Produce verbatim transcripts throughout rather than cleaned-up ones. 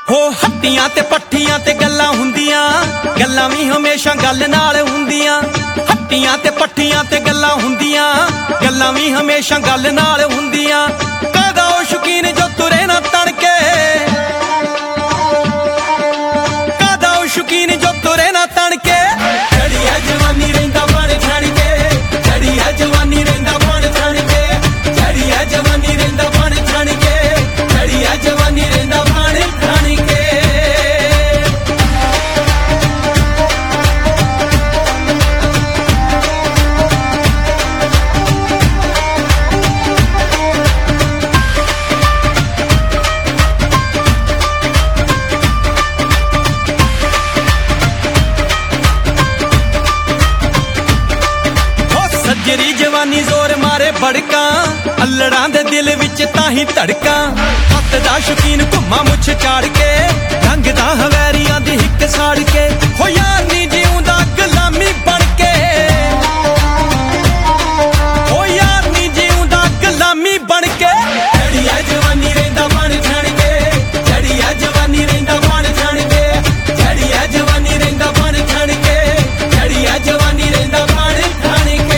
ਹੋ ਹੱਟੀਆਂ ਤੇ ਪੱਠੀਆਂ ਤੇ ਗੱਲਾਂ ਹੁੰਦੀਆਂ, ਗੱਲਾਂ ਵੀ ਹਮੇਸ਼ਾ ਗੱਲ ਨਾਲ ਹੁੰਦੀਆਂ। ਹੱਟੀਆਂ ਤੇ ਪੱਠੀਆਂ ਤੇ ਗੱਲਾਂ ਹੁੰਦੀਆਂ, ਗੱਲਾਂ ਵੀ ਹਮੇਸ਼ਾ ਗੱਲ ਨਾਲ ਹੁੰਦੀਆਂ। ਕਾਹਦਾ ਉਹ ਸ਼ੌਕੀਨ ਜੋ ਤੁਰੇ ਨਾ ਤਣ ਕੇ, ਕਾਹਦਾ ਉਹ ਸ਼ੌਕੀਨ ਜੋ ਤੁਰੇ ਨਾ ਤਣ ਕੇ। ਜੜੀ ਹੈ ਜਵਾਨੀ ਰਹਿੰਦਾ ਬਣ ਛਣ ਕੇ, ਜੜੀ ਹੈ ਜਵਾਨੀ ਰਹਿੰਦਾ ਬਣ ਛਣ ਕੇ, ਜੜੀ ਹੈ ਜਵਾਨੀ ਰਹਿੰਦਾ ਬਣ ਛਣ ਕੇ, ਜੜੀ ਹੈ ਜਵਾਨੀ ਰਹਿੰਦਾ ਬਣ ਛਣ ਕੇ। ਸੱਜਰੀ ਜਵਾਨੀ ਜ਼ੋਰ ਮਾਰੇ ਬੜਕਾਂ, ਅਲੜਾਂ ਦੇ ਦਿਲ ਵਿੱਚ ਤਾਹੀਂ ਧੜਕਾਂ। ਹੱਥ ਦਾ ਸ਼ੌਕੀਨ ਘੁੰਮਾ ਮੁੱਛ ਚਾੜ ਕੇ, ਲੰਘਦਾ ਹਵੈਰੀਆਂ ਦੀ ਹਿੱਕ ਸਾੜ ਕੇ। ਹੋ ਯਾਰ ਨੀ ਜਿਉਂਦਾ ਗੁਲਾਮੀ ਬਣ ਕੇ, ਹੋ ਯਾਰ ਨੀ ਜਿਉਂਦਾ ਗੁਲਾਮੀ ਬਣ ਕੇ। ਜੜੀ ਹੈ ਜਵਾਨੀ ਰਹਿੰਦਾ ਬਣ ਛਣ ਕੇ, ਜੜੀ ਹੈ ਜਵਾਨੀ ਰਹਿੰਦਾ ਬਣ ਛਣ ਕੇ, ਜੜੀ ਹੈ ਜਵਾਨੀ ਰਹਿੰਦਾ ਬਣ ਛਣ ਕੇ, ਜੜੀ ਹੈ ਜਵਾਨੀ ਰਹਿੰਦਾ ਬਣ ਛਣ ਕੇ।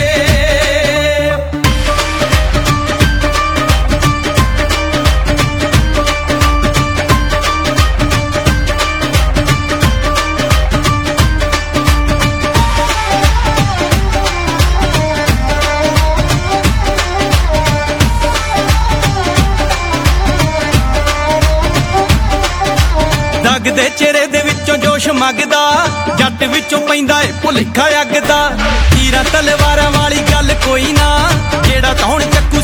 ਜੱਗ ਦੇ ਚਿਹਰੇ ਦੇ ਵਿੱਚੋਂ ਜੋਸ਼ ਮੰਗਦਾ, ਜੱਟ ਵਿੱਚੋਂ ਪੈਂਦਾ ਏ ਭੁਲੇਖਾ ਅੱਗ ਦਾ। ਤੀਰਾਂ ਤਲਵਾਰਾਂ ਵਾਲੀ ਗੱਲ ਕੋਈ ਨਾ, ਜਿਹੜਾ ਤੌਣ ਚੱਕੂ